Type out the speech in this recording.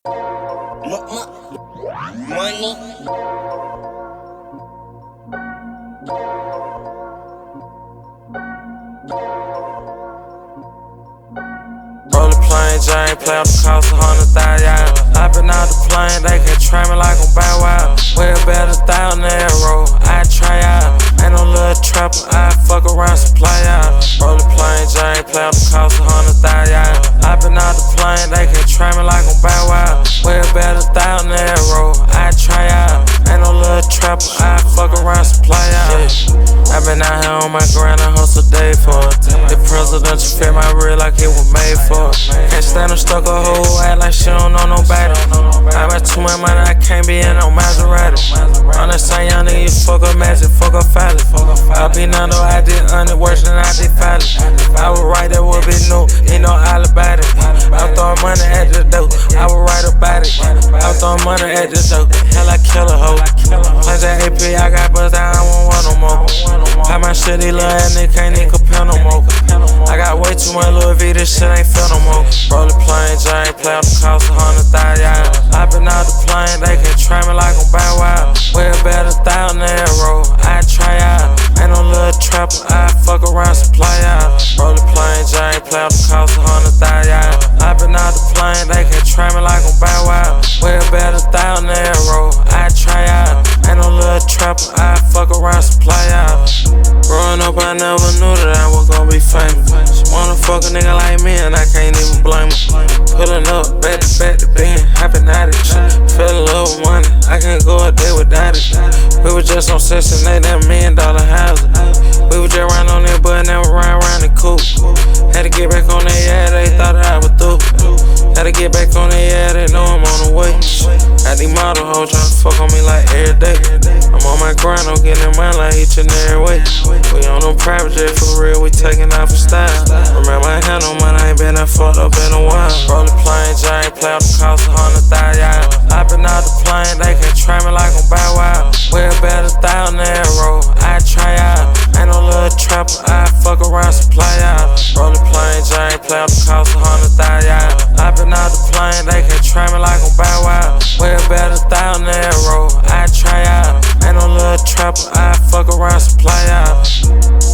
Money. Roll the plane, Jane, play up the cost of 100,000, yeah. Hopping out the plane, they can train me like I'm Bow Wow. Way better 1,000 arrow, I try out. Ain't no little trapper, I fuck around, supply out. Roll the plane, Jane, play up the cost of 100,000, yeah. Hopping out the plane, they can train me like I'm Bow Wow. Way better 1,000 arrow, I try out. Ain't no little trapper, I fuck around, supply out. I been out here on my grind, I hustle day for it. The presidential fit my real like it was made for it. Can't stand them stuck a whole act like she don't know nobody. I got too much money, I can't be in no Maserati. I'm that same young nigga, you fuck up magic, fuck up Fally. I be none though, I did under worse than I did Fally. I would write that would be new, he know all about it. I'm throwing money at the dope, I would write about it. I'm throwing money at the dope, hell I kill a hoe. Punch that AP, I got buzz down, I won't want no more. Got my shit, these little ass niggas can't even compare no more. I got way too much Louis V, this shit ain't feel no more. Roll the plane, Jane, play up the cost of 100,000, yeah. Hopping out the plane, they can train me like I'm Bow Wow. Way better 1,000 arrow, I try out. Ain't no little trapper, I fuck around, supply out. Roll the plane, Jane, play up the cost of 100,000, yeah. Hopping out the plane, they can train me like I'm Bow Wow. Way better 1,000 arrow, I try out. Ain't no little trapper, I fuck around, supply out. Growing up, I never knew that I was gonna be famous. She wanna fuck a nigga like me, and I can't even blame her. Pulling up, back to being hopping out of shit. Fell in love with money, I can't go a day without it. We was just on Section 8, that $1 million houses. We was just riding on that butt, never ride around the coupe. Had to get back on that, yeah, they thought that I was through. Had to get back on that, yeah, they know I'm on the way. Got these model hoes tryna fuck on me like every day. I'm on my grind, I'm getting mine like each and every way. We on them private jet for real, we taking off for style. Remember I had no money, I ain't been that fucked up in a while. Roll the plane, Jane, play up the cost of 100,000, yeah. Hopping out the plane, they can train me like I'm Bow Wow. Way better 1,000 arrow, I try out. Ain't no little trapper, I fuck around, supply out. Roll the plane, Jane, play up the cost of 100,000, yeah. Hopping out the plane, they can train me like I'm Bow Wow. Way better 1,000 arrow, I try out. Ain't no little trapper, I fuck around, supply out.